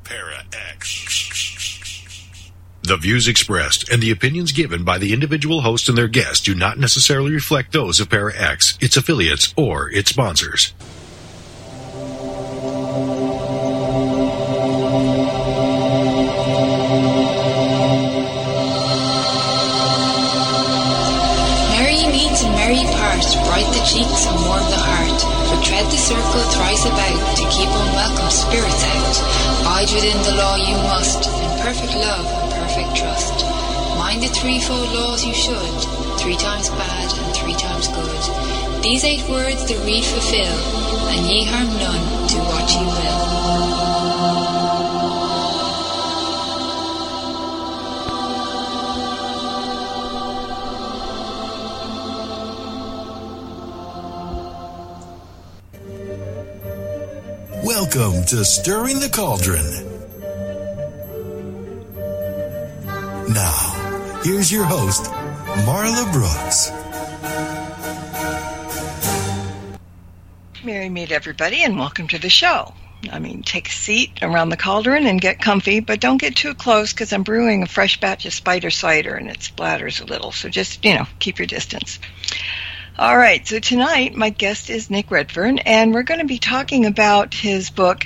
Para X. The views expressed and the opinions given by the individual host and their guests do not necessarily reflect those of Para X, its affiliates, or its sponsors. Merry meet and merry part, bright the cheeks and warm the heart. For tread the circle thrice about, to keep unwelcome spirits out. Bide within the law you must, in perfect love and perfect trust. Mind the threefold laws you should, 3 times bad and 3 times good. These 8 words the read fulfill, and ye harm none, do what ye will. Welcome to Stirring the Cauldron. Now, here's your host, Marla Brooks. Merry meet, everybody, and welcome to the show. I mean, take a seat around the cauldron and get comfy, but don't get too close because I'm brewing a fresh batch of spider cider and it splatters a little, so just, keep your distance. All right, so tonight my guest is Nick Redfern, and we're going to be talking about his book,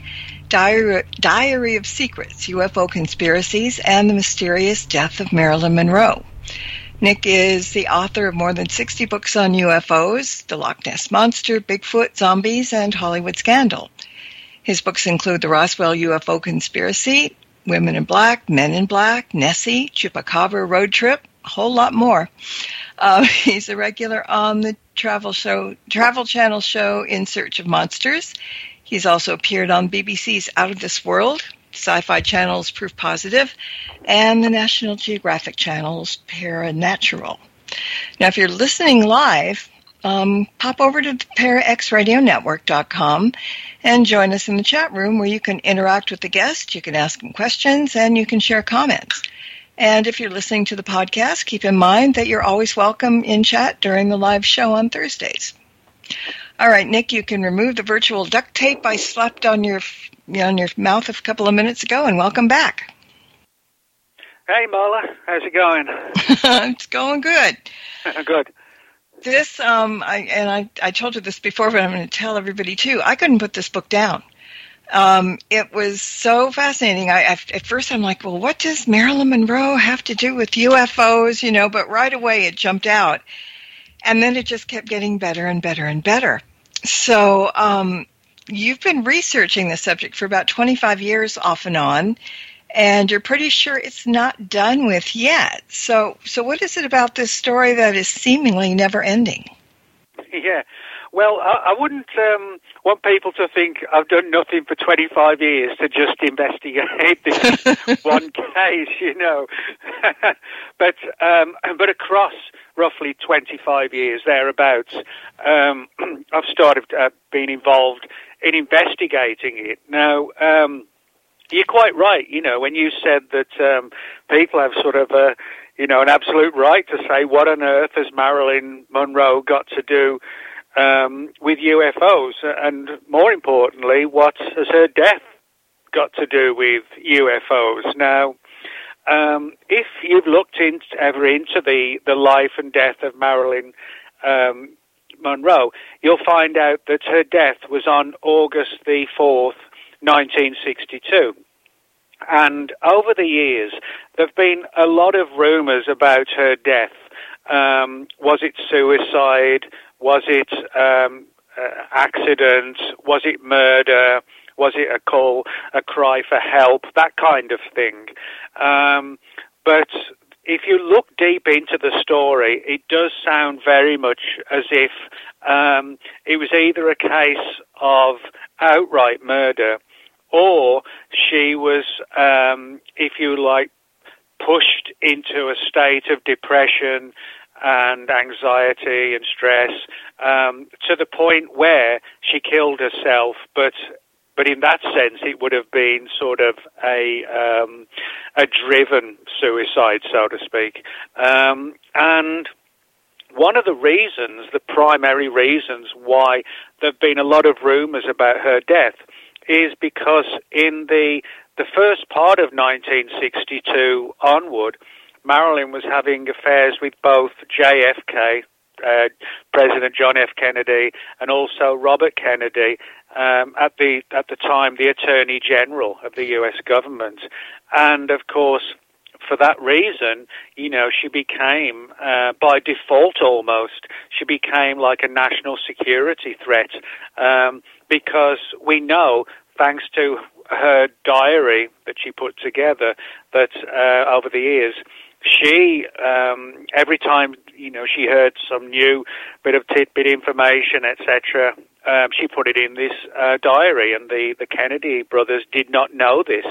Diary of Secrets, UFO Conspiracies, and the Mysterious Death of Marilyn Monroe. Nick is the author of more than 60 books on UFOs, the Loch Ness Monster, Bigfoot, zombies, and Hollywood Scandal. His books include the Roswell UFO Conspiracy, Women in Black, Men in Black, Nessie, Chupacabra Road Trip, a whole lot more. He's a regular on the Travel Channel show In Search of Monsters. He's also appeared on BBC's Out of This World, Sci-Fi Channel's Proof Positive, and the National Geographic Channel's Paranatural. Now, if you're listening live, pop over to ParaXRadioNetwork.com and join us in the chat room where you can interact with the guest, you can ask them questions, and you can share comments. And if you're listening to the podcast, keep in mind that you're always welcome in chat during the live show on Thursdays. All right, Nick, you can remove the virtual duct tape I slapped on your mouth a couple of minutes ago, and welcome back. Hey, Marla. How's it going? It's going good. Good. This, I told you this before, but I'm going to tell everybody too. I couldn't put this book down. It was so fascinating. At first I'm like, well, what does Marilyn Monroe have to do with UFOs, but right away it jumped out. And then it just kept getting better and better and better. So you've been researching the subject for about 25 years off and on, and you're pretty sure it's not done with yet. So what is it about this story that is seemingly never ending? Yeah. Well, I wouldn't want people to think I've done nothing for 25 years to just investigate this one case, But across roughly 25 years, thereabouts, I've started being involved in investigating it. Now, you're quite right, when you said that people have sort of an absolute right to say, what on earth has Marilyn Monroe got to do with UFOs, and more importantly, what has her death got to do with UFOs? Now, if you've looked ever into the life and death of Marilyn Monroe, you'll find out that her death was on August the 4th, 1962. And over the years, there have been a lot of rumors about her death. Was it suicide? Was it accident? Was it murder? Was it a call, a cry for help? That kind of thing. But if you look deep into the story, it does sound very much as if it was either a case of outright murder, or she was, if you like, pushed into a state of depression and anxiety and stress to the point where she killed herself. But in that sense, it would have been sort of a driven suicide, so to speak. And one of the reasons, the primary reasons why there have been a lot of rumors about her death is because in the the first part of 1962 onward, Marilyn was having affairs with both JFK, President John F. Kennedy, and also Robert Kennedy, at the time the Attorney General of the U.S. government. And of course, for that reason, she became, by default almost, she became like a national security threat, because we know, thanks to her diary that she put together, that over the years, she, every time, she heard some new bit of tidbit information, etc., she put it in this diary, and the Kennedy brothers did not know this.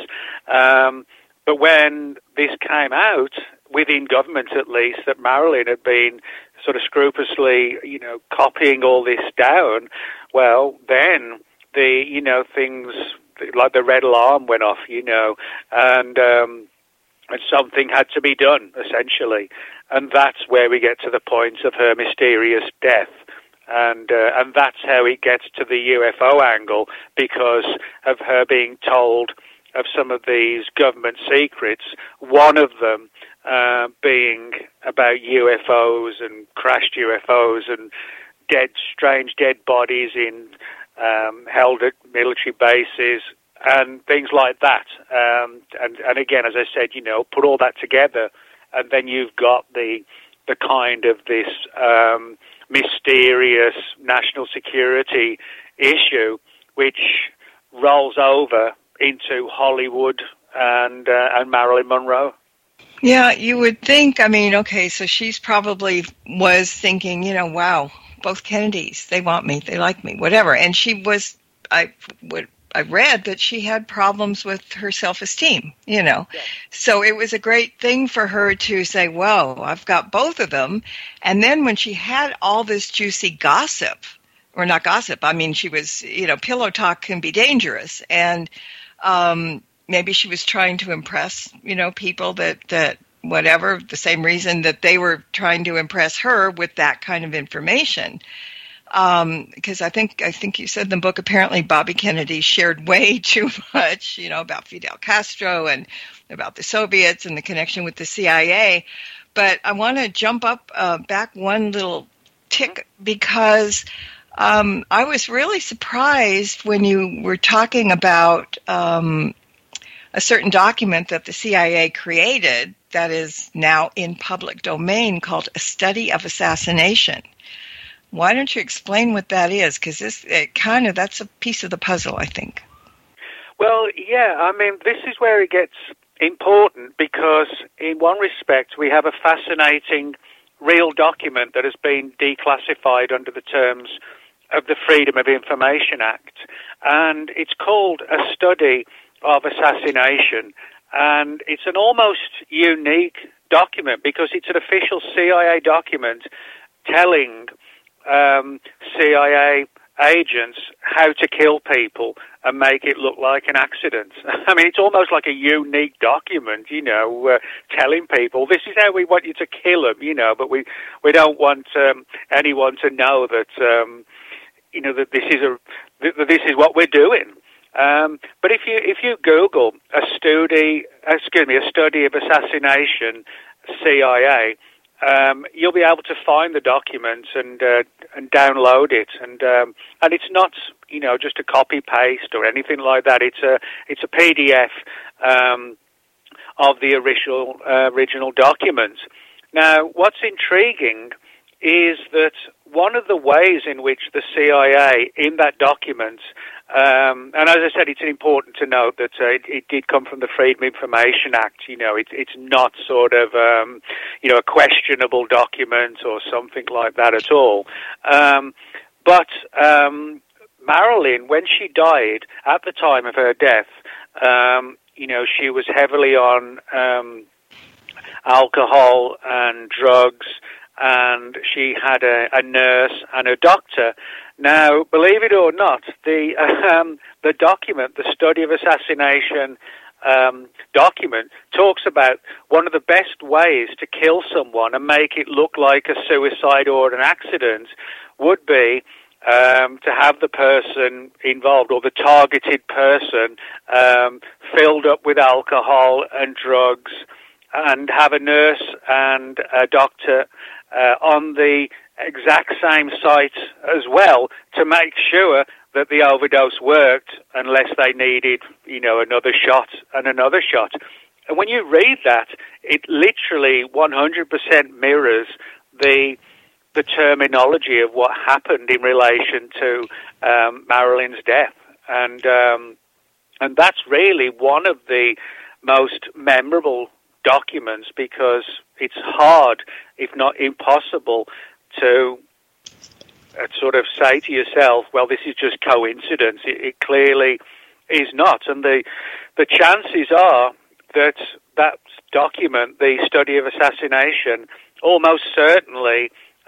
But when this came out, within government at least, that Marilyn had been sort of scrupulously, copying all this down, well, then things like the red alarm went off, and something had to be done, essentially. And that's where we get to the point of her mysterious death. And that's how it gets to the UFO angle, because of her being told of some of these government secrets, one of them being about UFOs and crashed UFOs and strange dead bodies held at military bases and things like that. And again, as I said, put all that together, and then you've got the kind of this mysterious national security issue, which rolls over into Hollywood and Marilyn Monroe. Yeah, you would think, okay, so she's probably was thinking, wow, both Kennedys, they want me, they like me, whatever. And she was, I read that she had problems with her self-esteem, Yeah. So it was a great thing for her to say, well, I've got both of them. And then when she had all this juicy gossip, or not gossip, she was, pillow talk can be dangerous. And maybe she was trying to impress, people that whatever, the same reason that they were trying to impress her with that kind of information. Because I think you said in the book, apparently Bobby Kennedy shared way too much, about Fidel Castro and about the Soviets and the connection with the CIA. But I want to jump up back one little tick, because I was really surprised when you were talking about a certain document that the CIA created that is now in public domain called A Study of Assassination. Why don't you explain what that is? Because that's a piece of the puzzle, I think. Well, yeah, this is where it gets important, because in one respect we have a fascinating real document that has been declassified under the terms of the Freedom of Information Act, and it's called A Study of Assassination, and it's an almost unique document because it's an official CIA document telling CIA agents how to kill people and make it look like an accident. It's almost like a unique document, telling people this is how we want you to kill them, but we don't want anyone to know that that this is what we're doing. But if you Google a study of assassination CIA, you'll be able to find the document and download it, and it's not just a copy paste or anything like that. It's a PDF of the original document. Now, what's intriguing is that one of the ways in which the CIA, in that document, and as I said, it's important to note that it did come from the Freedom of Information Act. It's not sort of, a questionable document or something like that at all. But Marilyn, when she died, at the time of her death, she was heavily on alcohol and drugs, and she had a nurse and a doctor. Now, believe it or not, the document, the Study of Assassination document, talks about one of the best ways to kill someone and make it look like a suicide or an accident would be to have the person involved or the targeted person filled up with alcohol and drugs, and have a nurse and a doctor on the exact same site as well to make sure that the overdose worked, unless they needed, another shot and another shot. And when you read that, it literally 100% mirrors the terminology of what happened in relation to Marilyn's death. And that's really one of the most memorable documents, because it's hard, if not impossible, to sort of say to yourself, well, this is just coincidence. It clearly is not. And the chances are that document, the study of assassination, almost certainly,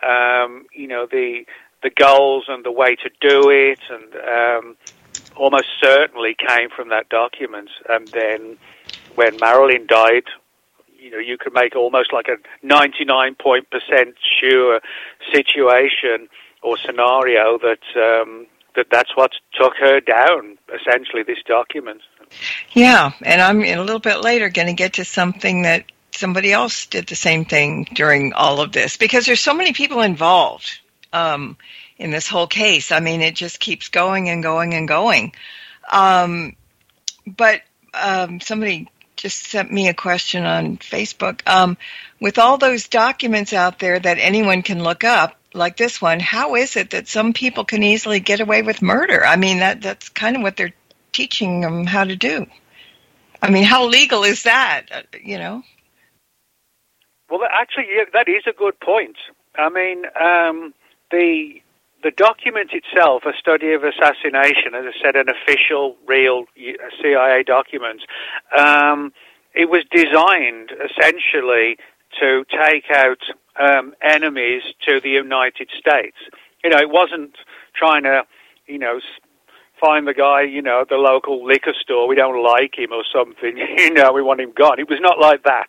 the goals and the way to do it, and almost certainly came from that document. And then when Marilyn died, you could make almost like a 99% sure situation or scenario that's what took her down, essentially, this document. Yeah, and I'm a little bit later going to get to something that somebody else did the same thing during all of this, because there's so many people involved in this whole case. I mean, it just keeps going and going and going. But somebody just sent me a question on Facebook. With all those documents out there that anyone can look up, like this one, how is it that some people can easily get away with murder? I mean, that's kind of what they're teaching them how to do. I mean, how legal is that, Well, actually, yeah, that is a good point. I mean, the document itself, a study of assassination, as I said, an official, real CIA document, it was designed essentially to take out enemies to the United States. It wasn't trying to, find the guy, at the local liquor store. We don't like him or something. We want him gone. It was not like that.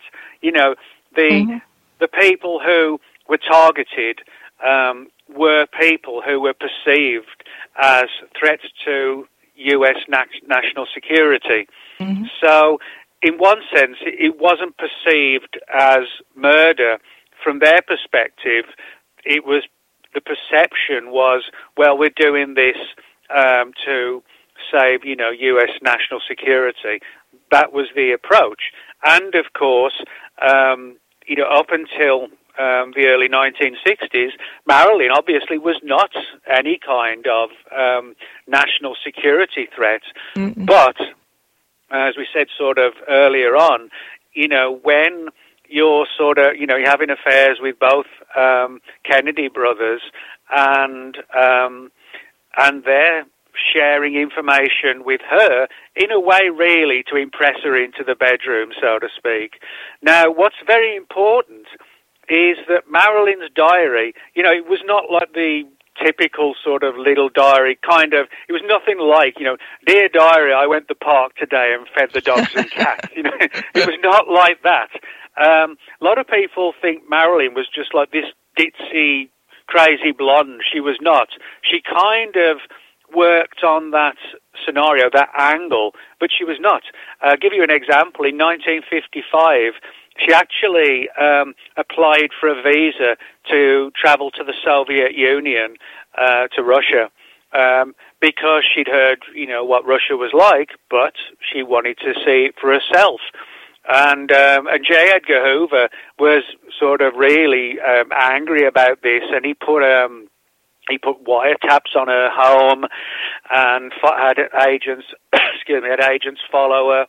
The people who were targeted were people who were perceived as threats to U.S. national security. Mm-hmm. So, in one sense, it wasn't perceived as murder. From their perspective, the perception was, well, we're doing this to save, U.S. national security. That was the approach. And, of course, up until the early 1960s, Marilyn obviously was not any kind of national security threat. Mm-mm. But, as we said sort of earlier on, when you're sort of, you're having affairs with both Kennedy brothers, and they're sharing information with her in a way really to impress her into the bedroom, so to speak. Now, what's very important is that Marilyn's diary, it was not like the typical sort of little diary kind of, it was nothing like, dear diary, I went to the park today and fed the dogs and cats. It was not like that. A lot of people think Marilyn was just like this ditzy, crazy blonde. She was not. She kind of worked on that scenario, that angle, but she was not. I'll give you an example. In 1955, she actually applied for a visa to travel to the Soviet Union, to Russia, because she'd heard, what Russia was like, but she wanted to see it for herself. And J. Edgar Hoover was sort of really angry about this, and he put wiretaps on her home, and had agents follow her.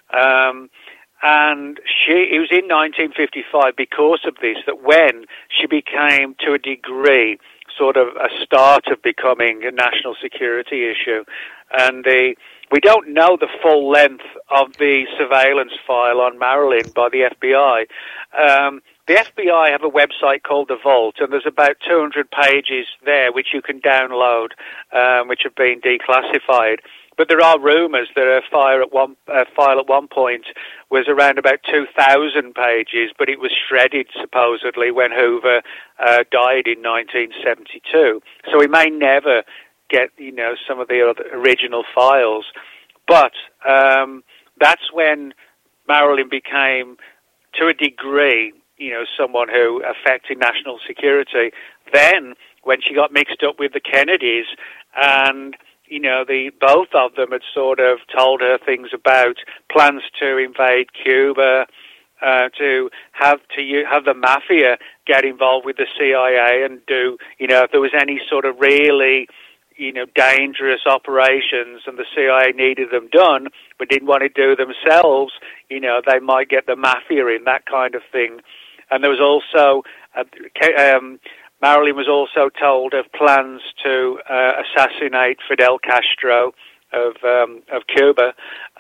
And it was in 1955 because of this that when she became, to a degree, sort of a start of becoming a national security issue. And we don't know the full length of the surveillance file on Marilyn by the FBI. The FBI have a website called The Vault, and there's about 200 pages there which you can download, which have been declassified. But there are rumours that her file at one point was around about 2,000 pages, but it was shredded supposedly when Hoover died in 1972. So we may never get, some of the other original files. But that's when Marilyn became, to a degree, someone who affected national security. Then, when she got mixed up with the Kennedys, and both of them had sort of told her things about plans to invade Cuba, to have the mafia get involved with the CIA and do, if there was any sort of really, dangerous operations and the CIA needed them done, but didn't want to do themselves, they might get the mafia in, that kind of thing. And there was also, Marilyn was also told of plans to assassinate Fidel Castro of Cuba.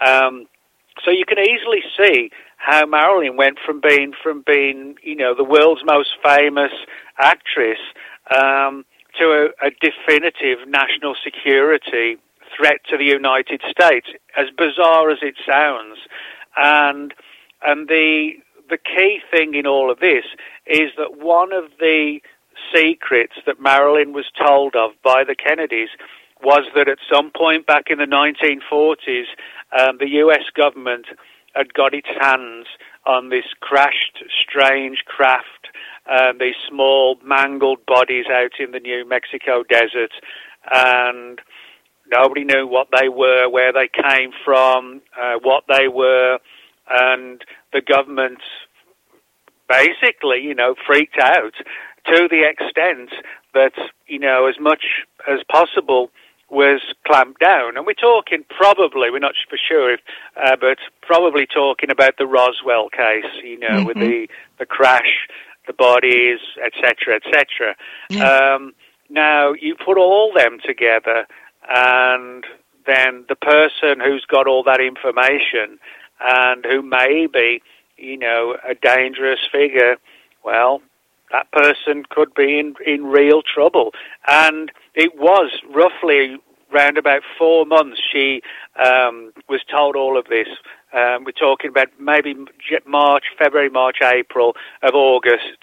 So you can easily see how Marilyn went from being the world's most famous actress to a definitive national security threat to the United States, as bizarre as it sounds. And the key thing in all of this is that one of the secrets that Marilyn was told of by the Kennedys was that at some point back in the 1940s, the U.S. government had got its hands on this crashed, strange craft, these small, mangled bodies out in the New Mexico desert, and nobody knew what they were, where they came from, what they were, and the government basically, freaked out to the extent that, as much as possible was clamped down. And we're talking probably, we're not for sure, but probably talking about the Roswell case, with the crash, the bodies, etc., etc. Yeah. Now, you put all them together, and then the person who's got all that information and who may be, a dangerous figure, well, that person could be in real trouble. And it was roughly round about 4 months she was told all of this. We're talking about maybe February, March, April of August.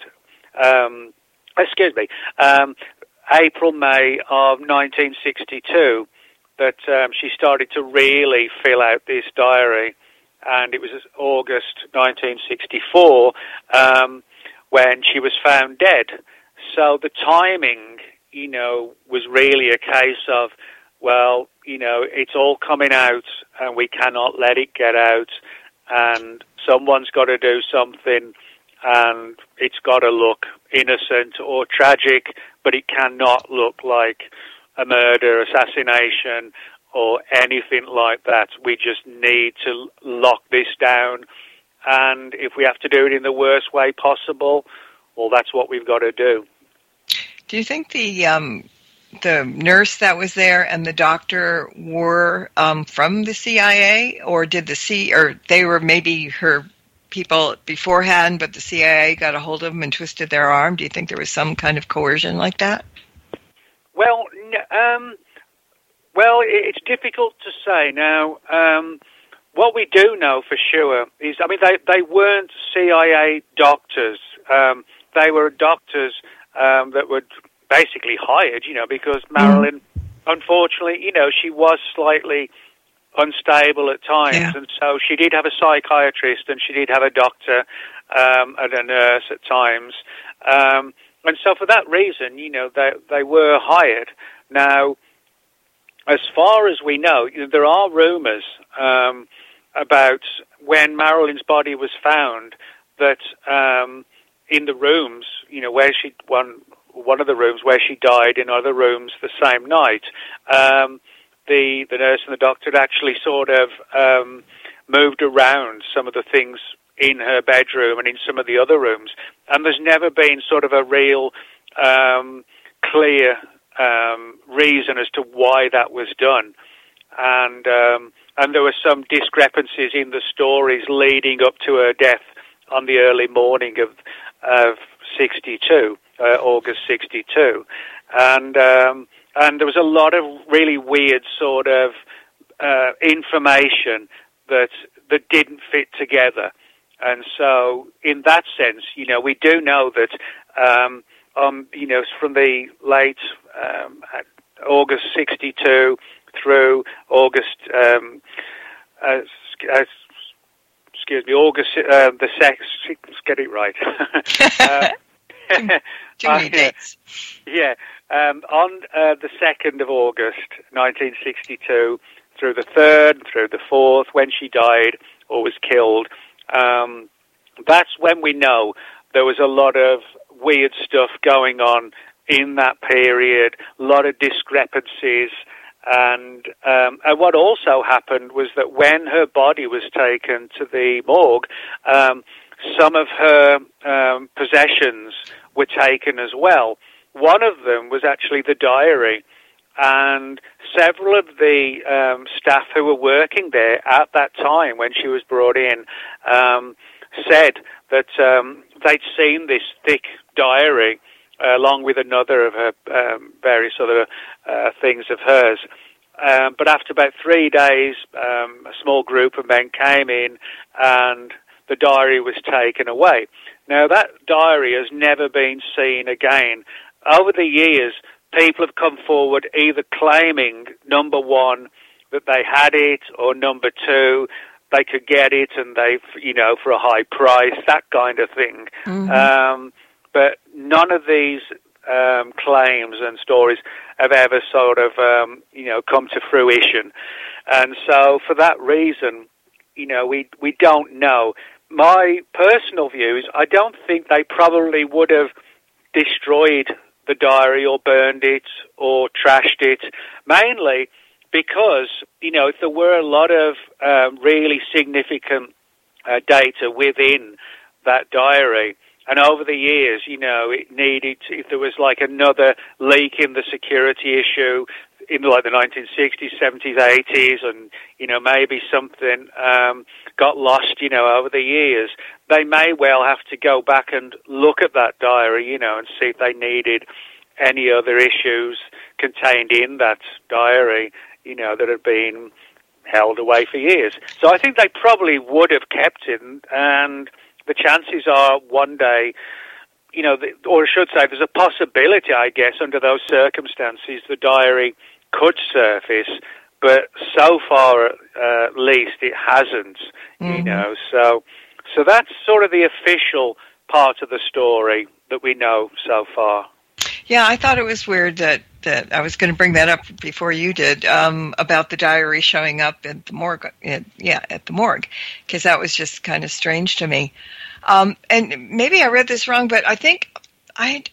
April, May of 1962 that she started to really fill out this diary. And it was August 1964 when she was found dead. So the timing, was really a case of, well, it's all coming out and we cannot let it get out, and someone's got to do something, and it's got to look innocent or tragic, but it cannot look like a murder, assassination, or anything like that. We just need to lock this down, and if we have to do it in the worst way possible, well, that's what we've got to do. Do you think the nurse that was there and the doctor were from the CIA, or or they were maybe her people beforehand, but the CIA got a hold of them and twisted their arm? Do you think there was some kind of coercion like that? Well, it's difficult to say now. What we do know for sure is, they weren't CIA doctors. They were doctors that were basically hired, because Marilyn, unfortunately, she was slightly unstable at times, and so she did have a psychiatrist and she did have a doctor and a nurse at times. And so for that reason, they were hired. Now, as far as we know, there are rumors about when Marilyn's body was found that in the rooms, where one of the rooms where she died, in other rooms the same night, the nurse and the doctor had actually sort of moved around some of the things in her bedroom and in some of the other rooms, and there's never been sort of a real clear reason as to why that was done, and there were some discrepancies in the stories leading up to her death on the early morning of 62, August 62, and there was a lot of really weird sort of information that didn't fit together. And so, in that sense, we do know that, from the late August 62 through August, August the 2nd. Let's get it right. Too many dates. Yeah, on the 2nd of August, 1962, through the 3rd, through the 4th, when she died or was killed. That's when we know there was a lot of weird stuff going on in that period, a lot of discrepancies, and what also happened was that when her body was taken to the morgue, some of her possessions were taken as well. One of them was actually the diary, and several of the staff who were working there at that time when she was brought in said that they'd seen this thick diary along with another of her various other things of hers. But after about 3 days, a small group of men came in and the diary was taken away. Now, that diary has never been seen again. Over the years, people have come forward either claiming, number one, that they had it, or number two, they could get it and for a high price, that kind of thing. Mm-hmm. But none of these claims and stories have ever sort of, come to fruition. And so for that reason, we don't know. My personal view is I don't think they probably would have destroyed the diary or burned it or trashed it, mainly because, if there were a lot of really significant data within that diary, and over the years, it needed, if there was like another leak in the security issue in like the 1960s, 70s, 80s, and, maybe something got lost, over the years, they may well have to go back and look at that diary, and see if they needed any other issues contained in that diary, that had been held away for years. So I think they probably would have kept it, and the chances are one day, or I should say there's a possibility, I guess, under those circumstances, the diary could surface, but so far, at least, it hasn't, Mm-hmm. So that's sort of the official part of the story that we know so far. Yeah, I thought it was weird that I was going to bring that up before you did, about the diary showing up at the morgue, at the morgue, because that was just kind of strange to me. And maybe I read this wrong, but I think I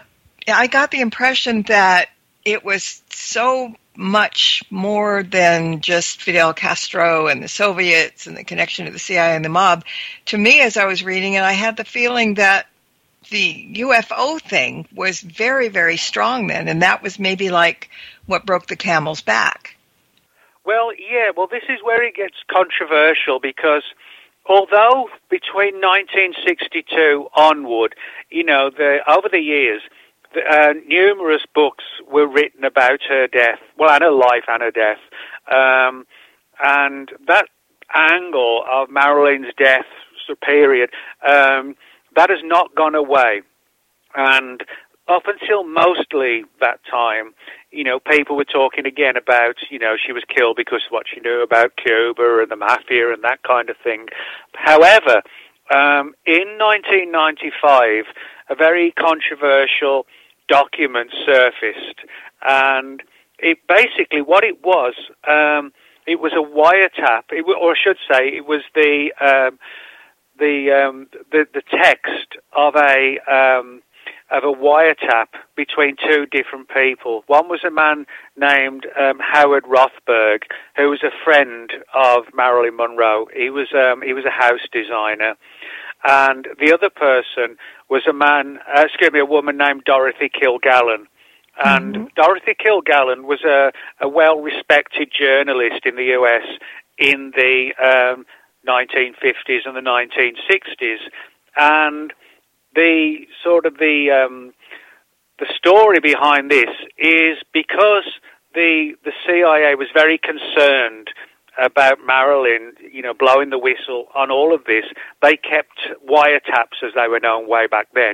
got the impression that it was so much more than just Fidel Castro and the Soviets and the connection to the CIA and the mob. To me, as I was reading it, I had the feeling that the UFO thing was very, very strong then, and that was maybe like what broke the camel's back. Well, yeah, this is where it gets controversial, because although between 1962 onward, over the years, numerous books were written about her death, and her life and her death, and that angle of Marilyn's death period, that has not gone away. And up until mostly that time, people were talking again about, she was killed because of what she knew about Cuba and the mafia and that kind of thing. However, in 1995, a very controversial document surfaced, and it basically, what it was a wiretap, or I should say, it was the text of a wiretap between two different people. One was a man named Howard Rothberg, who was a friend of Marilyn Monroe. He was a house designer, and the other person was a woman named Dorothy Kilgallen. And mm-hmm. Dorothy Kilgallen was a well-respected journalist in the U.S. in the 1950s and the 1960s, and the story behind this is because the CIA was very concerned about Marilyn, blowing the whistle on all of this. They kept wiretaps, as they were known way back then,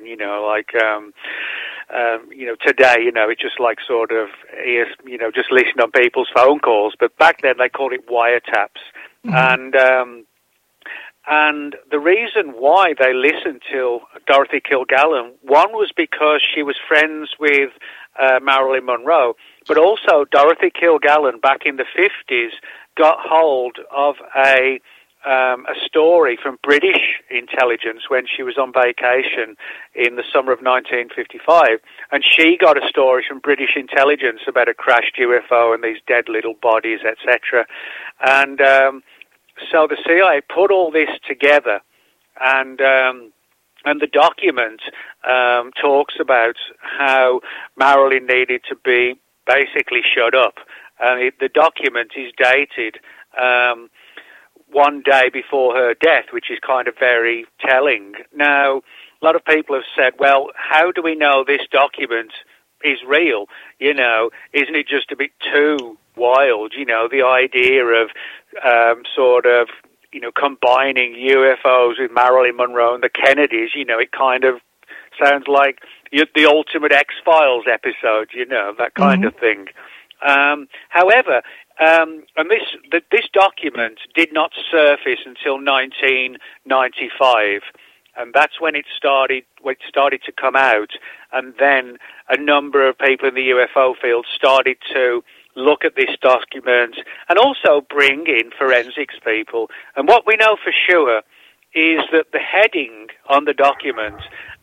today, it's just like sort of, just listening on people's phone calls. But back then they called it wiretaps. Mm-hmm. And the reason why they listened to Dorothy Kilgallen, one was because she was friends with Marilyn Monroe, but also Dorothy Kilgallen back in the 50s got hold of a story from British intelligence when she was on vacation in the summer of 1955, and she got a story from British intelligence about a crashed UFO and these dead little bodies, etc. And so the CIA put all this together, and the document talks about how Marilyn needed to be basically shut up. The document is dated one day before her death, which is kind of very telling. Now, a lot of people have said, well, how do we know this document is real? Isn't it just a bit too wild? The idea of combining UFOs with Marilyn Monroe and the Kennedys, it kind of sounds like the ultimate X-Files episode, that kind of thing. However, and this document did not surface until 1995, and that's when it started to come out, and then a number of people in the UFO field started to look at this document and also bring in forensics people. And what we know for sure is that the heading on the document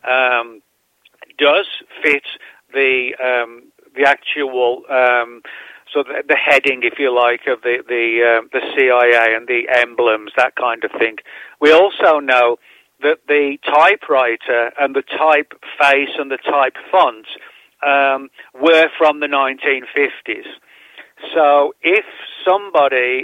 does fit the actual the heading, if you like, of the CIA and the emblems, that kind of thing. We also know that the typewriter and the typeface and the type font were from the 1950s. So if somebody,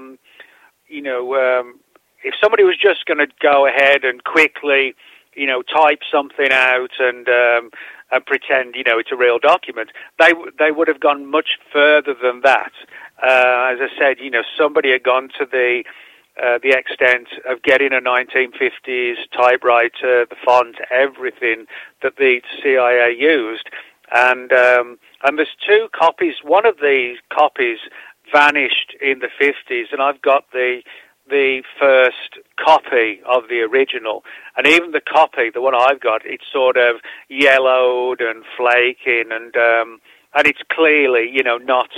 if somebody was just going to go ahead and quickly, type something out and pretend, it's a real document, they would have gone much further than that. As I said, somebody had gone to the extent of getting a 1950s typewriter, the font, everything that the CIA used. And there's two copies. One of these copies vanished in the 50s, and I've got the first copy of the original. And even the copy, the one I've got, it's sort of yellowed and flaking, and it's clearly, not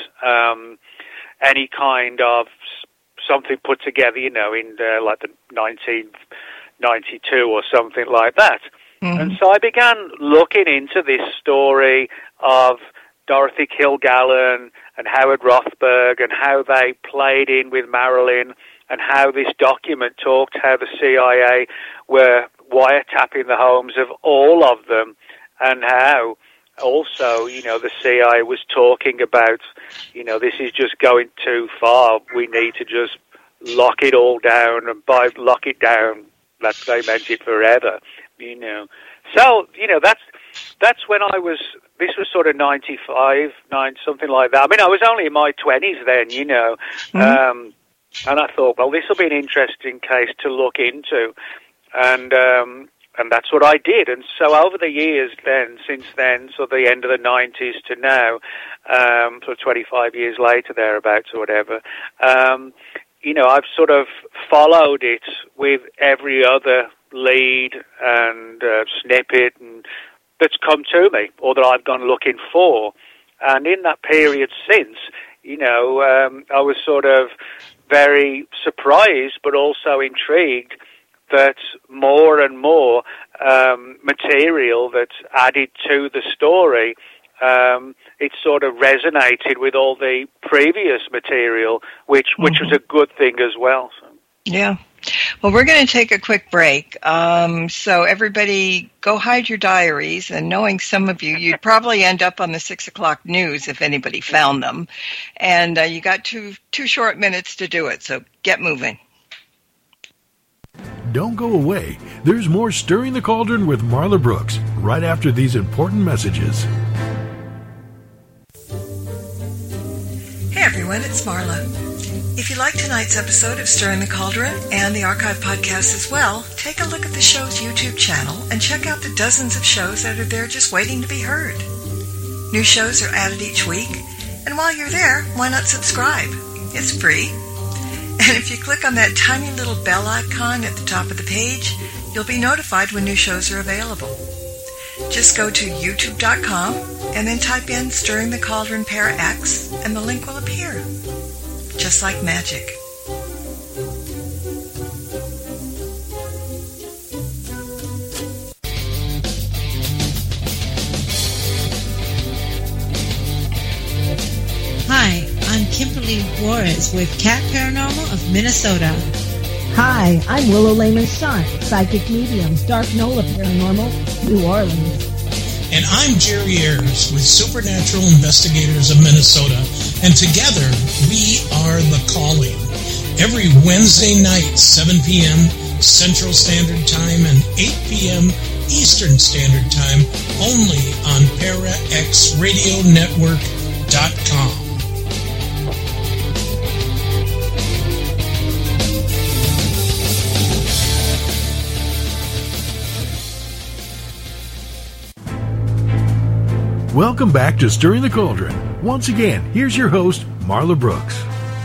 any kind of something put together, in like the 1992 or something like that. Mm-hmm. And so I began looking into this story of Dorothy Kilgallen and Howard Rothberg and how they played in with Marilyn, and how this document talked how the CIA were wiretapping the homes of all of them, and how also, the CIA was talking about, this is just going too far. We need to just lock it all down, and by lock it down, they meant it forever, So, that's when this was sort of 95, something like that. I mean, I was only in my 20s then, Mm-hmm. And I thought, well, this will be an interesting case to look into. And that's what I did. And so over the years since then, so the end of the 90s to now, sort of 25 years later, thereabouts or whatever, I've sort of followed it with every other lead and snippet that's come to me, or that I've gone looking for. And in that period since, I was sort of very surprised, but also intrigued that more and more material that's added to the story, it sort of resonated with all the previous material, which was a good thing as well. So. Yeah. Well, we're going to take a quick break. So everybody go hide your diaries, and knowing some of you, you'd probably end up on the 6 o'clock news if anybody found them. And you got two short minutes to do it, so get moving. Don't go away. There's more Stirring the Cauldron with Marla Brooks right after these important messages. it's Marla. If you like tonight's episode of Stirring the Cauldron and the archive podcast as well, take a look at the show's YouTube channel and check out the dozens of shows that are there just waiting to be heard. New shows are added each week, and while you're there, why not subscribe? It's free. And if you click on that tiny little bell icon at the top of the page, you'll be notified when new shows are available. Just go to youtube.com and then type in Stirring the Cauldron Para X and the link will appear. Just like magic. Hi, I'm Kimberly Juarez with Cat Paranormal of Minnesota. Hi, I'm Willow Lehman-Shunt, Psychic Medium, Dark Nola Paranormal, New Orleans. And I'm Jerry Ayers with Supernatural Investigators of Minnesota, and together we are The Calling. Every Wednesday night, 7 p.m. Central Standard Time and 8 p.m. Eastern Standard Time, only on ParaXRadioNetwork.com. Welcome back to Stirring the Cauldron. Once again, here's your host, Marla Brooks.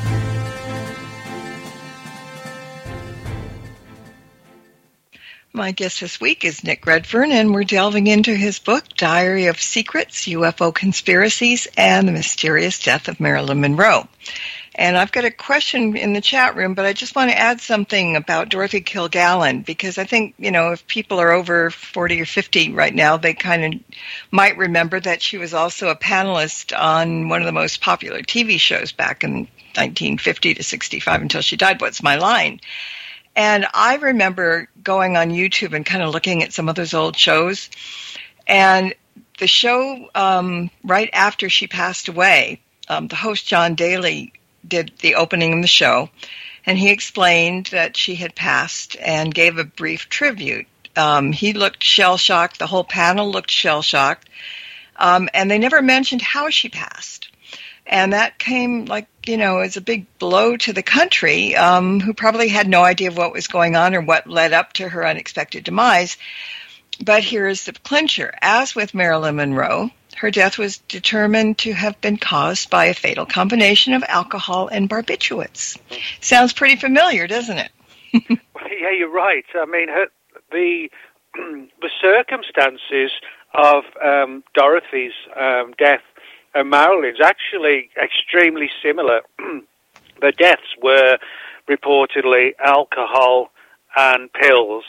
My guest this week is Nick Redfern, and we're delving into his book, Diary of Secrets, UFO Conspiracies, and the Mysterious Death of Marilyn Monroe. And I've got a question in the chat room, but I just want to add something about Dorothy Kilgallen, because I think, if people are over 40 or 50 right now, they kind of might remember that she was also a panelist on one of the most popular TV shows back in 1950 to 65 until she died, What's My Line? And I remember going on YouTube and kind of looking at some of those old shows. And the show, right after she passed away, the host, John Daly, did the opening of the show, and he explained that she had passed and gave a brief tribute. He looked shell-shocked. The whole panel looked shell-shocked. And they never mentioned how she passed. And that came as a big blow to the country, who probably had no idea of what was going on or what led up to her unexpected demise. But here's the clincher. As with Marilyn Monroe, her death was determined to have been caused by a fatal combination of alcohol and barbiturates. Sounds pretty familiar, doesn't it? Well, yeah, you're right. I mean, the circumstances of Dorothy's death and Marilyn's actually extremely similar. The deaths were reportedly alcohol and pills.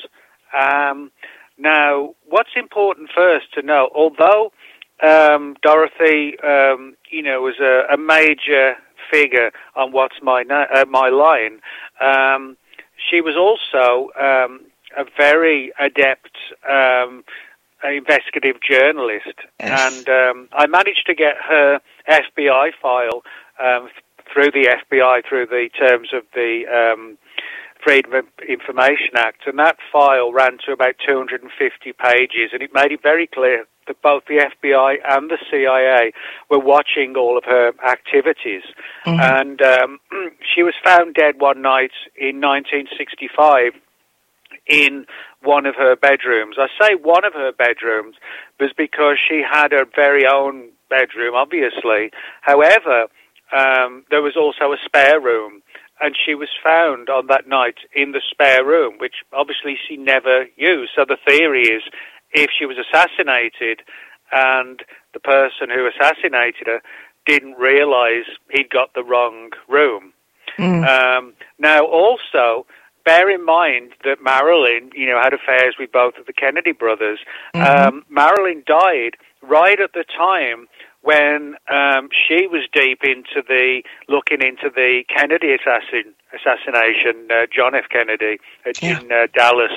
Now, what's important first to know, although Dorothy, was a major figure on What's My Line, she was also a very adept investigative journalist. Yes. And I managed to get her FBI file through the FBI, through the terms of the Freedom of Information Act, and that file ran to about 250 pages, and it made it very clear that both the FBI and the CIA were watching all of her activities. Mm-hmm. And she was found dead one night in 1965 in one of her bedrooms. I say one of her bedrooms was because she had her very own bedroom, obviously. However, there was also a spare room, and she was found on that night in the spare room, which obviously she never used. So the theory is, if she was assassinated and the person who assassinated her didn't realize he'd got the wrong room. Mm. Now, also, bear in mind that Marilyn, had affairs with both of the Kennedy brothers. Mm-hmm. Marilyn died right at the time when she was deep into looking into the Kennedy assassination, John F. Kennedy in Dallas,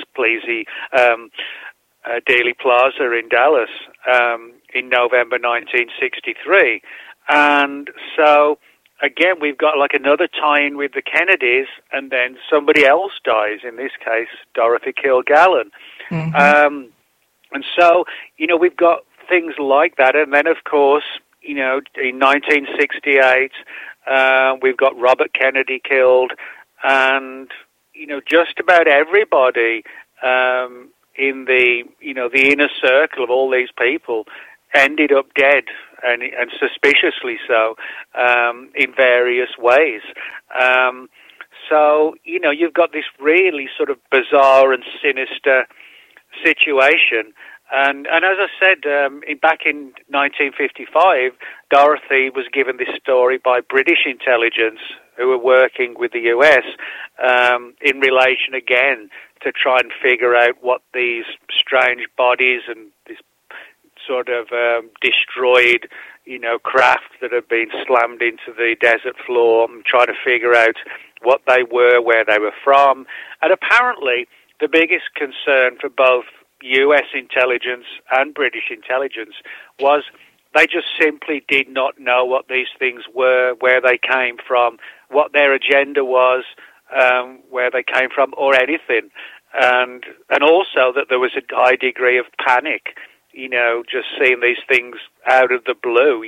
Dealey Plaza in Dallas in November 1963. And so, again, we've got like another tie-in with the Kennedys, and then somebody else dies, in this case, Dorothy Kilgallen. Mm-hmm. And so, we've got things like that. And then, of course, in 1968, We've got Robert Kennedy killed, and just about everybody in the the inner circle of all these people ended up dead, and suspiciously so, in various ways. So you've got this really sort of bizarre and sinister situation. And as I said, back in 1955, Dorothy was given this story by British intelligence, who were working with the US in relation again to try and figure out what these strange bodies and this sort of destroyed, craft that had been slammed into the desert floor, and try to figure out what they were, where they were from. And apparently, the biggest concern for both US intelligence and British intelligence was they just simply did not know what these things were, where they came from, what their agenda was, where they came from, or anything. And also that there was a high degree of panic, just seeing these things out of the blue,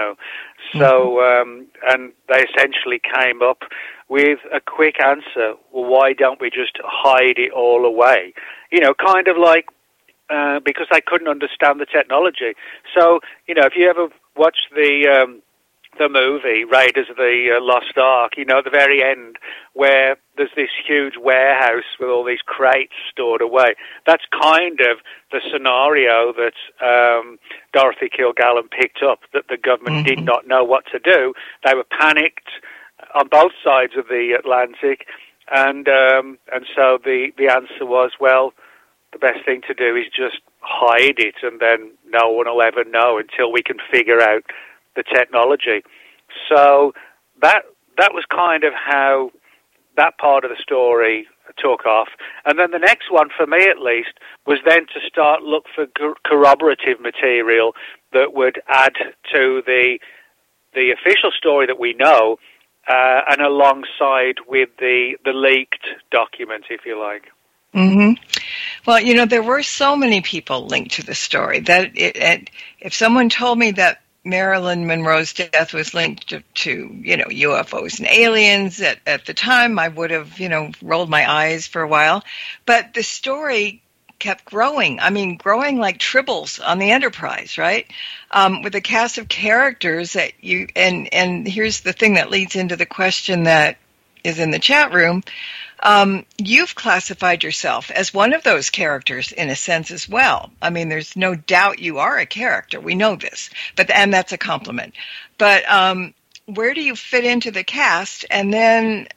So, and they essentially came up with a quick answer. Well, why don't we just hide it all away? Kind of like, because they couldn't understand the technology. So, if you ever watch the movie Raiders of the Lost Ark, at the very end where there's this huge warehouse with all these crates stored away, that's kind of the scenario that Dorothy Kilgallen picked up, that the government did not know what to do. They were panicked on both sides of the Atlantic, and so the answer was, well, the best thing to do is just hide it, and then no one will ever know until we can figure out the technology. So that was kind of how that part of the story took off. And then the next one, for me at least, was then to start look for corroborative material that would add to the official story that we know, and alongside with the leaked document, if you like. Mm-hmm. Well, there were so many people linked to the story that if someone told me that Marilyn Monroe's death was linked to UFOs and aliens at the time, I would have, rolled my eyes for a while. But the story kept growing. I mean, growing like tribbles on the Enterprise, right? With a cast of characters that and here's the thing that leads into the question that is in the chat room. You've classified yourself as one of those characters in a sense as well. I mean, there's no doubt you are a character. We know this, and that's a compliment. But where do you fit into the cast? And then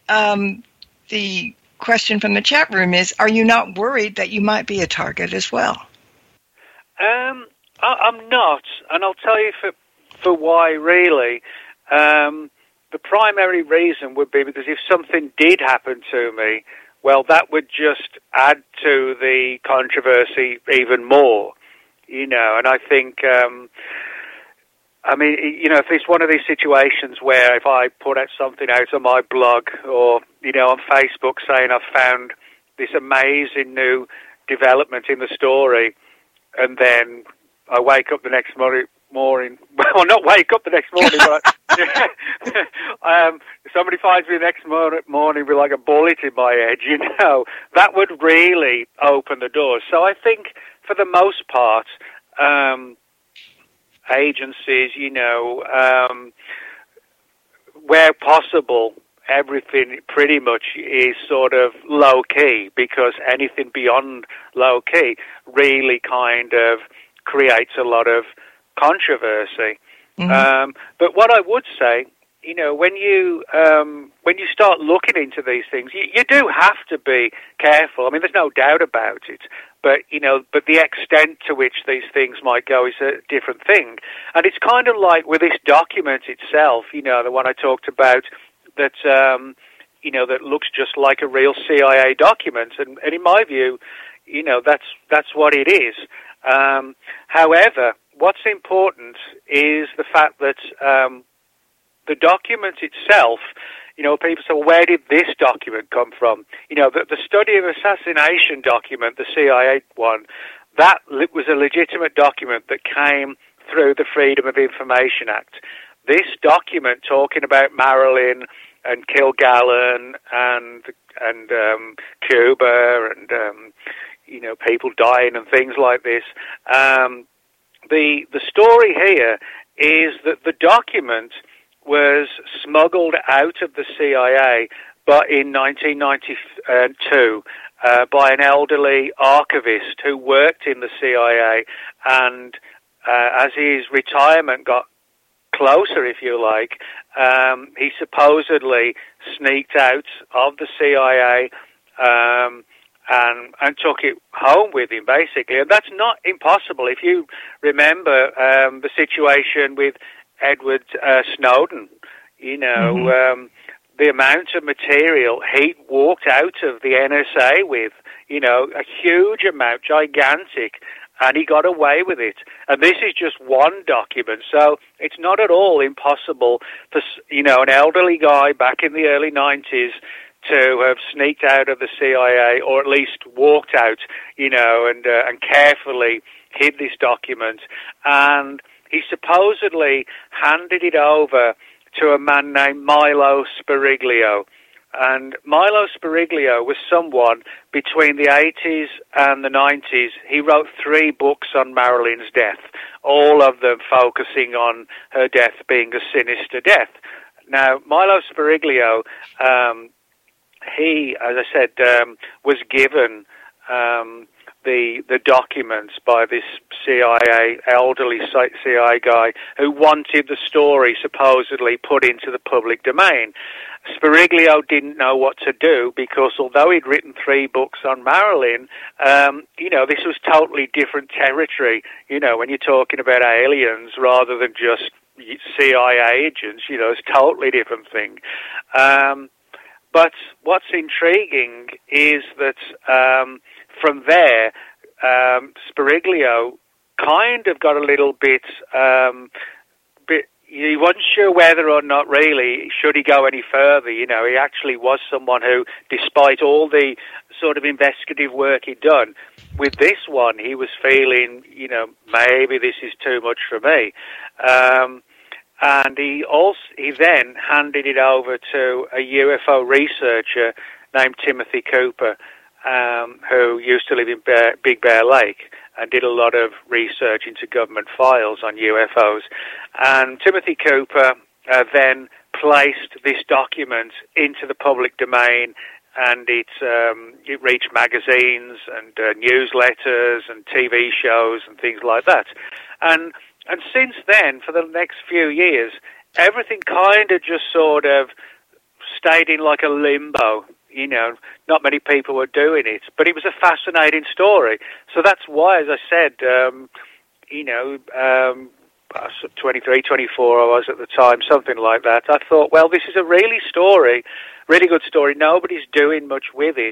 the question from the chat room is, are you not worried that you might be a target as well? I'm not, and I'll tell you for why, really. The primary reason would be because if something did happen to me, well, that would just add to the controversy even more, and I think, if it's one of these situations where if I put out something out on my blog or, on Facebook saying I've found this amazing new development in the story, and then I wake up the next morning, well, not wake up the next morning, but somebody finds me the next morning with like a bullet in my head, that would really open the doors. So I think for the most part, agencies, where possible, everything pretty much is sort of low-key, because anything beyond low-key really kind of creates a lot of controversy. Mm-hmm. But what I would say, when you start looking into these things, you do have to be careful. I mean, there's no doubt about it. But but the extent to which these things might go is a different thing. And it's kind of like with this document itself, the one I talked about, that that looks just like a real CIA document. And in my view, that's what it is. However, what's important is the fact that the document itself, people say, well, where did this document come from? The study of assassination document, the CIA one, that was a legitimate document that came through the Freedom of Information Act. this document talking about Marilyn and Kilgallen and Cuba and people dying and things like this. The story here is that the document was smuggled out of the CIA, but in 1992 by an elderly archivist who worked in the CIA, and as his retirement got closer, if you like, he supposedly sneaked out of the CIA and took it home with him, basically. And that's not impossible. If you remember the situation with Edward Snowden, the amount of material he walked out of the NSA with, a huge amount, gigantic, and he got away with it. And this is just one document, so it's not at all impossible for, an elderly guy back in the early 90s to have sneaked out of the CIA, or at least walked out, and carefully hid this document. And he supposedly handed it over to a man named Milo Spiriglio. And Milo Spiriglio was someone between the 80s and the 90s. He wrote 3 books on Marilyn's death, all of them focusing on her death being a sinister death. Now, Milo Spiriglio, he, as I said, was given the documents by this elderly CIA guy who wanted the story supposedly put into the public domain. Spiriglio didn't know what to do because although he'd written 3 books on Marilyn, this was totally different territory, when you're talking about aliens rather than just CIA agents, it's a totally different thing. But what's intriguing is that from there, Spiriglio kind of got a little bit, he wasn't sure whether or not really should he go any further. He actually was someone who, despite all the sort of investigative work he'd done, with this one, he was feeling, maybe this is too much for me. And he then handed it over to a UFO researcher named Timothy Cooper, who used to live in Big Bear Lake and did a lot of research into government files on UFOs. And Timothy Cooper then placed this document into the public domain, and it reached magazines and newsletters and TV shows and things like that. And since then, for the next few years, everything kind of just sort of stayed in like a limbo. Not many people were doing it, but it was a fascinating story. So that's why, as I said, 23, 24 I was at the time, something like that. I thought, well, this is a really good story. Nobody's doing much with it.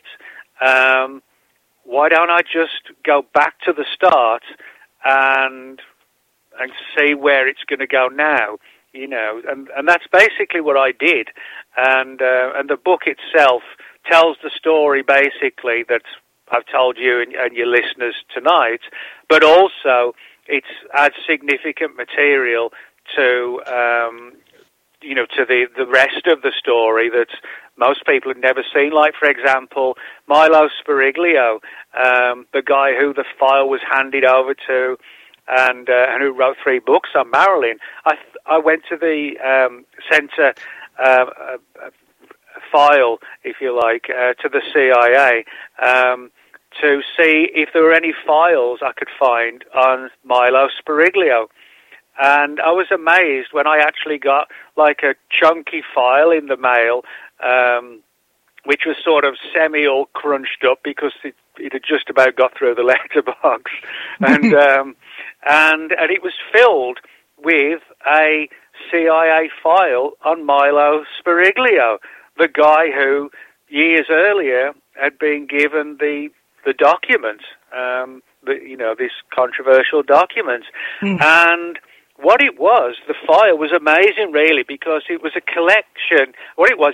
Why don't I just go back to the start and see where it's going to go now? And that's basically what I did. And the book itself tells the story basically that I've told you and your listeners tonight, but also it adds significant material to to the rest of the story that most people have never seen. Like, for example, Milo Spiriglio, the guy who the file was handed over to, and who wrote 3 books on Marilyn. I went to the center file, if you like, to the CIA to see if there were any files I could find on Milo Spiriglio. And I was amazed when I actually got like a chunky file in the mail, which was sort of all crunched up because it had just about got through the letterbox. And it was filled with a CIA file on Milo Spiriglio, the guy who years earlier had been given the document, this controversial document. And what it was, the file was amazing, really, because it was a collection. What it was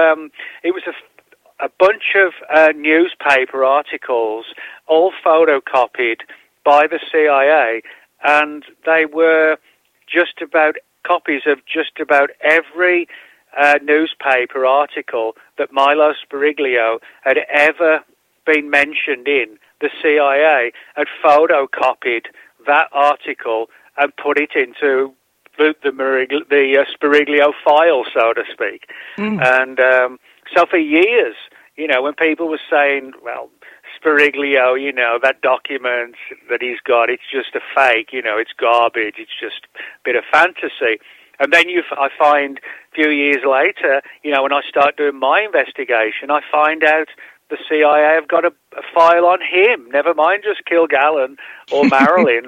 a bunch of newspaper articles, all photocopied by the CIA, and they were just about copies of just about every newspaper article that Milo Spiriglio had ever been mentioned in. The CIA had photocopied that article and put it into the Spiriglio file, so to speak. And so for years, when people were saying, well, Spiriglio, that document that he's got, it's just a fake, it's garbage, it's just a bit of fantasy. And then I find a few years later, when I start doing my investigation, I find out the CIA have got a file on him, never mind just Kilgallen or Marilyn.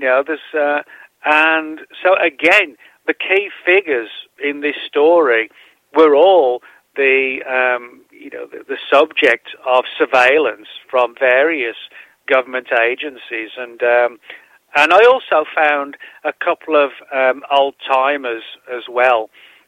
And so again, the key figures in this story were all the subject of surveillance from various government agencies, and I also found a couple of old timers as well.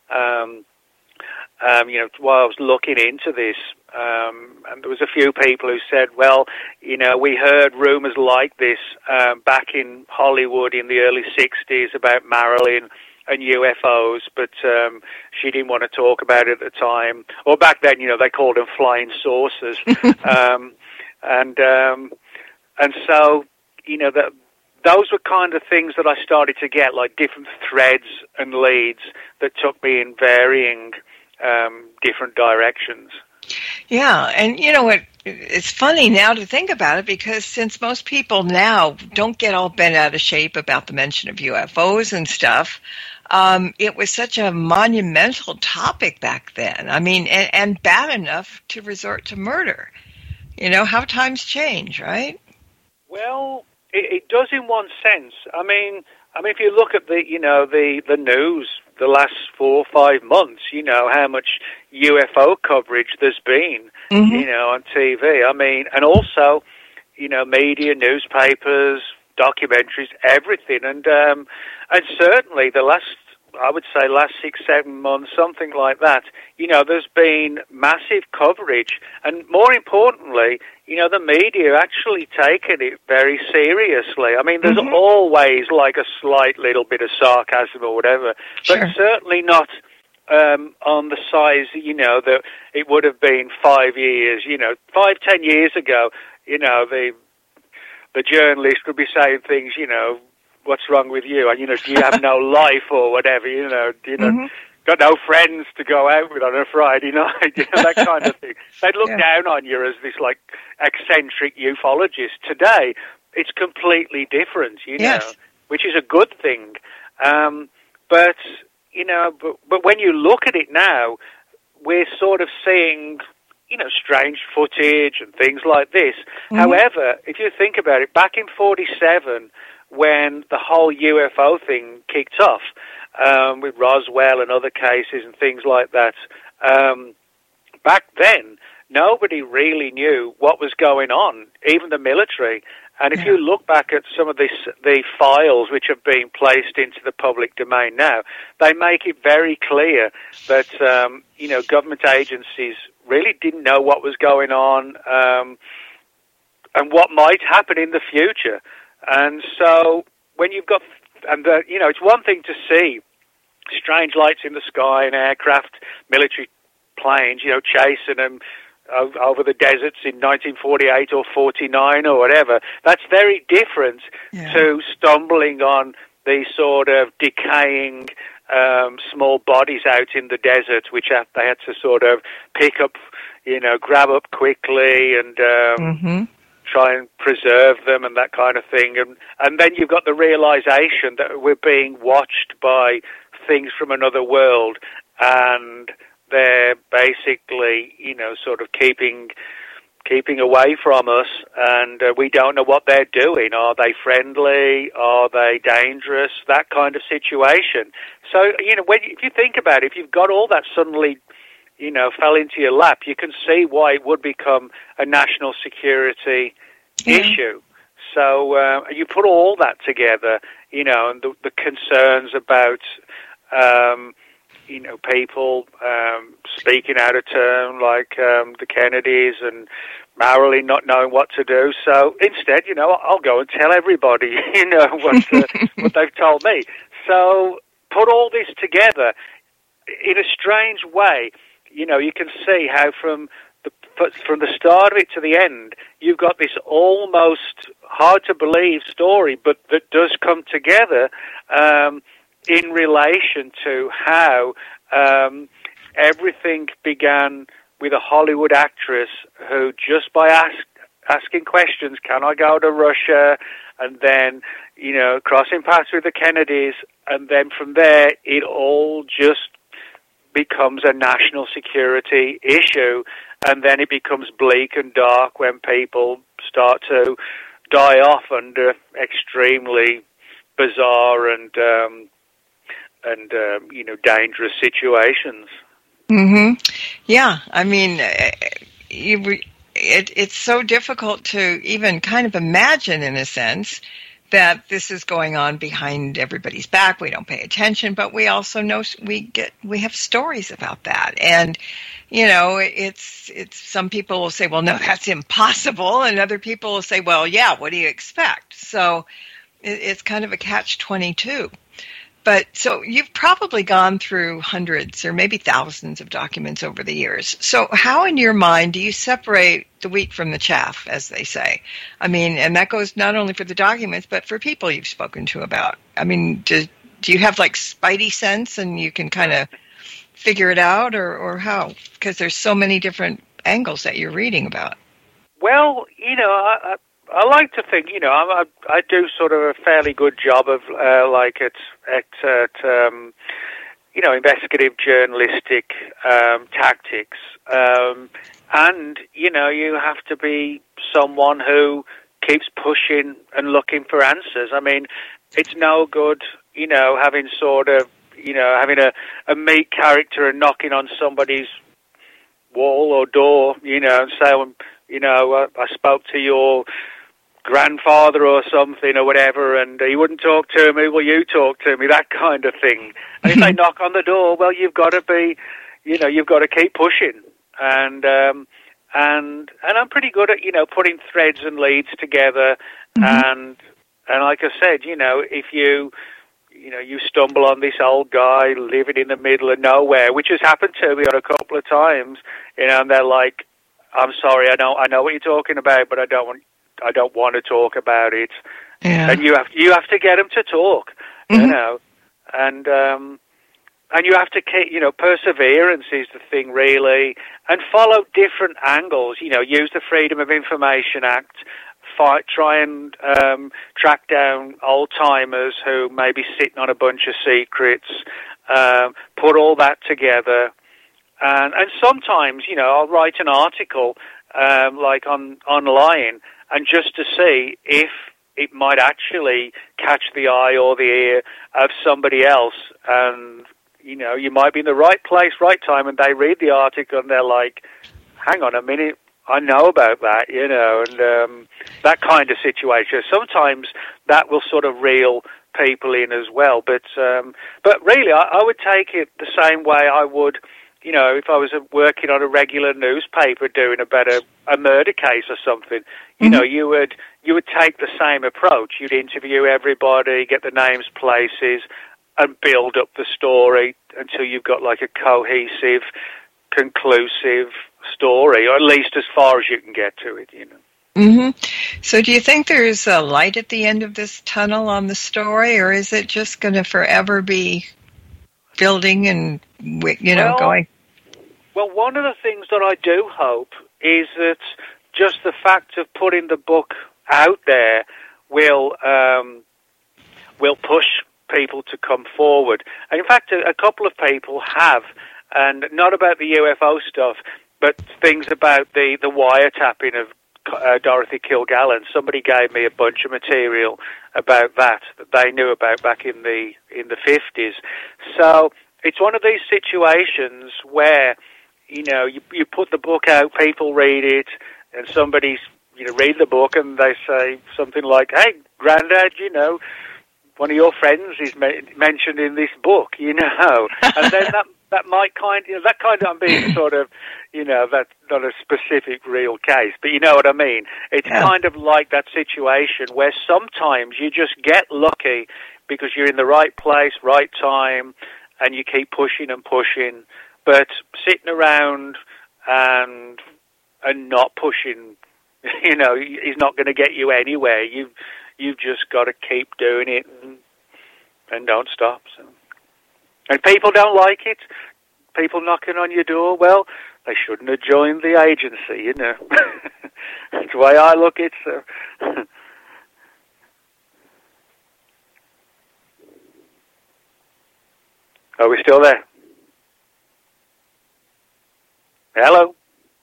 While I was looking into this, and there was a few people who said, well, we heard rumors like this back in Hollywood in the early 60s about Marilyn and UFOs, but she didn't want to talk about it at the time. Or back then, they called them flying saucers. And so, those were kind of things that I started to get, like different threads and leads that took me in varying different directions. Yeah, and it's funny now to think about it, because since most people now don't get all bent out of shape about the mention of UFOs and stuff, it was such a monumental topic back then. I mean, and bad enough to resort to murder. How times change, right? Well, it does in one sense. I mean, if you look at the news the last 4 or 5 months, how much UFO coverage there's been, on TV. I mean, and also, media, newspapers, documentaries, everything, and certainly the last 6-7 months, something like that, there's been massive coverage, and more importantly, the media actually taken it very seriously. I mean, there's always like a slight little bit of sarcasm or whatever, but certainly not on the size, that it would have been 5 years, 5-10 years ago, the journalist would be saying things, what's wrong with you? And, do you have no life or whatever, got no friends to go out with on a Friday night, that kind of thing. They'd look down on you as this, like, eccentric ufologist. Today, it's completely different, which is a good thing. But when you look at it now, we're sort of seeing, strange footage and things like this. However, if you think about it, back in 1947, when the whole UFO thing kicked off, with Roswell and other cases and things like that, back then, nobody really knew what was going on, even the military. And if you look back at some of the files which have been placed into the public domain now, they make it very clear that, government agencies really didn't know what was going on, and what might happen in the future. And so when you've got, it's one thing to see strange lights in the sky and aircraft, military planes, chasing them over the deserts in 1948 or 49 or whatever. That's very different to stumbling on these sort of decaying small bodies out in the desert, which they had to sort of pick up, grab up quickly and try and preserve them and that kind of thing. And then you've got the realization that we're being watched by things from another world, and they're basically, sort of keeping away from us, and we don't know what they're doing. Are they friendly? Are they dangerous? That kind of situation. So, if you think about it, if you've got all that suddenly, fell into your lap, you can see why it would become a national security issue. So you put all that together, and the concerns about, people speaking out of turn, like the Kennedys and Marilyn not knowing what to do. So instead, I'll go and tell everybody, what they've told me. So put all this together in a strange way. You know, you can see how from the start of it to the end, you've got this almost hard-to-believe story, but that does come together in relation to how everything began with a Hollywood actress who, just by asking questions, can I go to Russia, and then, you know, crossing paths with the Kennedys, and then from there, it all just becomes a national security issue, and then it becomes bleak and dark when people start to die off under extremely bizarre and you know, dangerous situations. Mm-hmm. Yeah, I mean, it's so difficult to even kind of imagine, in a sense, that this is going on behind everybody's back. We don't pay attention, but we also know we have stories about that. And, you know, it's some people will say, well, no, that's impossible. And other people will say, well, yeah, what do you expect? So it's kind of a catch-22. But so you've probably gone through hundreds or maybe thousands of documents over the years. So how in your mind do you separate the wheat from the chaff, as they say? I mean, and that goes not only for the documents, but for people you've spoken to about. I mean, do you have like spidey sense and you can kind of figure it out, or how? Because there's so many different angles that you're reading about. Well, you know, I like to think, you know, I do sort of a fairly good job of like at you know, investigative journalistic tactics, and you know, you have to be someone who keeps pushing and looking for answers. I mean, it's no good, you know, having a meat character and knocking on somebody's wall or door, you know, and saying, you know, I spoke to your grandfather or something or whatever, and he wouldn't talk to me. Well, you talk to me, that kind of thing. And if they knock on the door, well, you've got to be, you know, you've got to keep pushing. And I'm pretty good at, you know, putting threads and leads together. And like I said, you know, if you stumble on this old guy living in the middle of nowhere, which has happened to me on a couple of times, you know, and they're like, I'm sorry, I know what you're talking about, but I don't want to talk about it. Yeah. And you have to get them to talk, you know, and you have to keep, you know, perseverance is the thing, really, and follow different angles. You know, use the Freedom of Information Act. Try and track down old-timers who may be sitting on a bunch of secrets, put all that together. And sometimes, you know, I'll write an article like online, and just to see if it might actually catch the eye or the ear of somebody else. And, you know, you might be in the right place, right time, and they read the article and they're like, hang on a minute, I know about that, you know, and that kind of situation. Sometimes that will sort of reel people in as well. But really, I would take it the same way I would, you know, if I was working on a regular newspaper doing a murder case or something. You know, you would take the same approach. You'd interview everybody, get the names, places, and build up the story until you've got like a cohesive, conclusive story, or at least as far as you can get to it, you know. So do you think there's a light at the end of this tunnel on the story, or is it just going to forever be building and, you know, going? Well, one of the things that I do hope is that just the fact of putting the book out there will push people to come forward. And in fact, a couple of people have, and not about the UFO stuff, but things about the wiretapping of Dorothy Kilgallen. Somebody gave me a bunch of material about that they knew about back in the 50s. So it's one of these situations where, you know, you put the book out, people read it, and somebody's, you know, read the book and they say something like, hey, Grandad, you know, one of your friends is mentioned in this book, you know, and then that might kind of, I'm being sort of, you know, that's not a specific real case, but you know what I mean. It's kind of like that situation where sometimes you just get lucky because you're in the right place, right time, and you keep pushing and pushing. But sitting around and not pushing, you know, is not going to get you anywhere. You've just got to keep doing it and don't stop. So. And people don't like it. People knocking on your door, well, they shouldn't have joined the agency, you know. That's the way I look at it. So. Are we still there? Hello?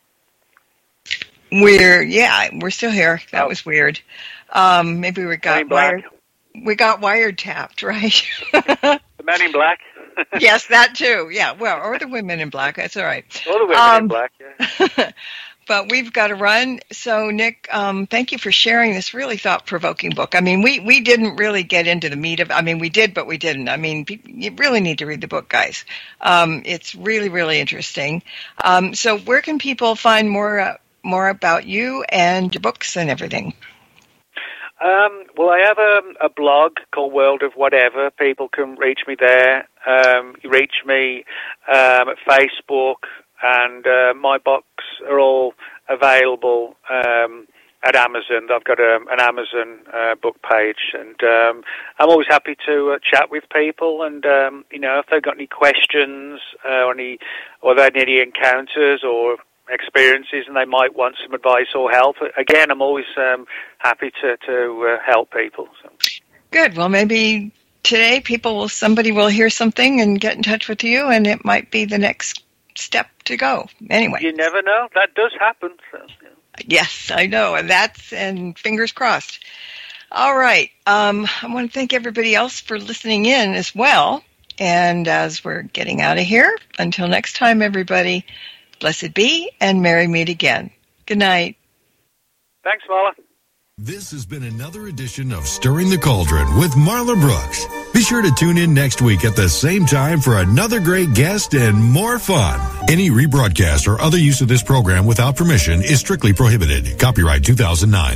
We're still here. That was weird. Maybe we got wired. We got wiretapped, right? The men in black. Yes, that too. Yeah, well, or the women in black. That's all right. Or the women in black, yeah. But we've got to run. So, Nick, thank you for sharing this really thought-provoking book. I mean, we didn't really get into the meat of. I mean, we did, but we didn't. I mean, you really need to read the book, guys. It's really, really interesting. So, where can people find more about you and your books and everything? Well, I have a blog called World of Whatever. People can reach me there. You reach me at Facebook, and my books are all available at Amazon. I've got an Amazon book page, and I'm always happy to chat with people. And you know, if they've got any questions or they had any encounters or experiences and they might want some advice or help, again, I'm always happy to help people. So. Good. Well, maybe today somebody will hear something and get in touch with you, and it might be the next step to go. Anyway. You never know. That does happen. So, yeah. Yes, I know. And fingers crossed. All right. I want to thank everybody else for listening in as well. And as we're getting out of here, until next time, everybody, blessed be, and merry meet again. Good night. Thanks, Marla. This has been another edition of Stirring the Cauldron with Marla Brooks. Be sure to tune in next week at the same time for another great guest and more fun. Any rebroadcast or other use of this program without permission is strictly prohibited. Copyright 2009.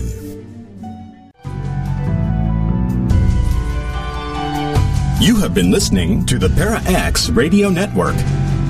You have been listening to the Para X Radio Network.